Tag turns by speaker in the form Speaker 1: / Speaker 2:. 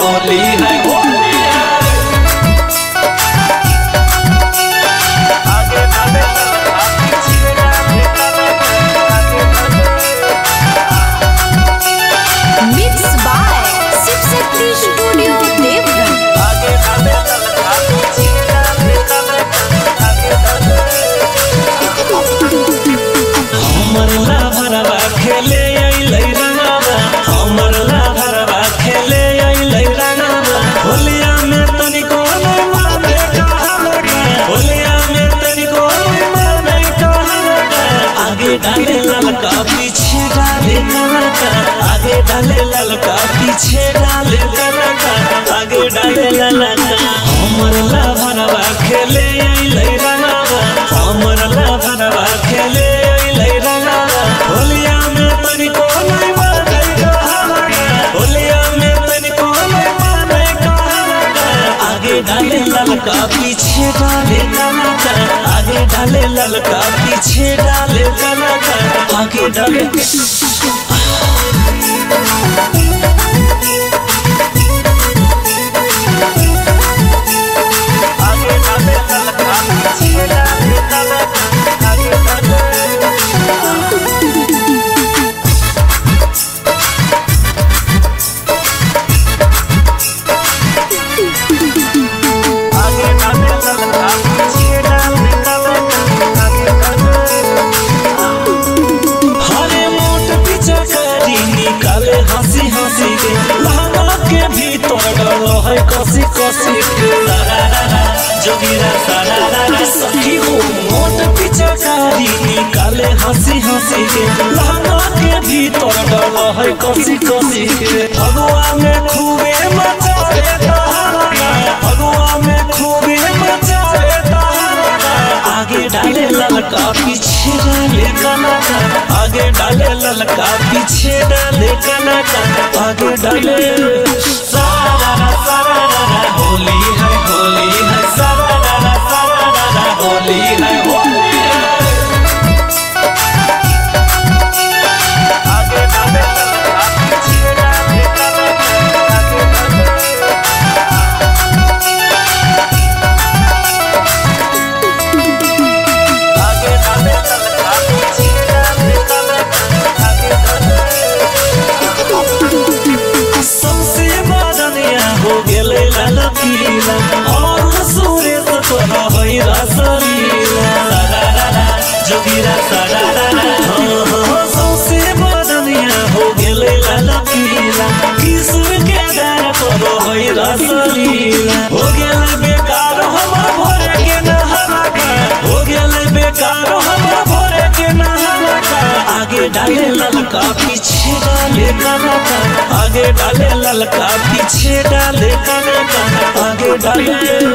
Speaker 1: होली है होली है।
Speaker 2: Mixed by Shiv Shakti studio Deoghar.
Speaker 1: हमर ला भरवा खेले अइलै रंगावा, हमर ला भरवा खेले अइलै रंगावा। होलिया में तनिको नहीं माने कहलका, होलिया में तनिको नहीं माने कहलका। आगे डाले ललका पीछे डाले कलका, आगे डाले ललका पीछे डाले कलका, आगे डाले ललका। हमर ला भरवा खेले अइलै रंगावा, हमर ला भरवा खेले अइलै रंगावा। होलिया में तनिको नहीं माने कहलका, होलिया में तनिको नहीं माने कहलका। आगे डाले ललका पीछे डाले कलका, आगे डाले ललका पीछे डाले कलका, आगे डाले। हंसी हंसी के लहंगा के भीतर डालो है कसी कसी के। जोगिरा सारा सखी हो मोट पिचकारी निकाले हंसी हंसी के लहंगा के भीतर डालो है कसी कसी के। भगवा में खूबे मचाए तहलका, भगवा में खूबे मचाए तहलका। आगे डाले ललका पीछे डाले कलका, आगे डाले ललका पीछे डाले कलका, आगे डाले। सारा सारा होली है होली है, सारा सारा होली है होली है। आगे डाले ललका पीछे डाले कलका, आगे डाले। आगे डाले ललका पीछे डाले कलका, आगे डाले। सबसे बदनिया हो गेले लाल पीला, और सूर्य तोरा होई रसलीला। जोगिरा सारा सबसे बदनिया हो गेले लाल पीला, किशोर के दार तोरा होई रसलीला। हो गेले बेकार हमर भोरे के नहलका, हो गेले बेकार हमर भोरे के नहलका। आगे डाले ललका पीछे डाले कलका, आगे डाले ललका पीछे डाले कलका, आगे डाले।